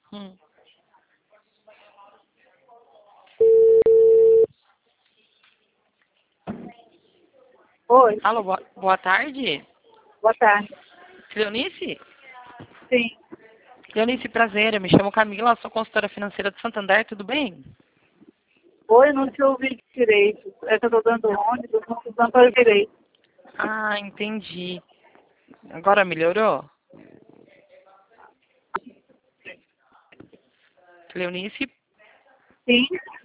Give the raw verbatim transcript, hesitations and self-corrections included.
Hum. Oi, Alô, boa, boa tarde. boa tarde. Cleonice? Sim. Cleonice, prazer. Eu me chamo Camila, sou consultora financeira do Santander, tudo bem? Oi, não te ouvi direito. É que eu tô dando ônibus, não tô dando direito. Ah, entendi. Agora melhorou? Cleonice? Sim.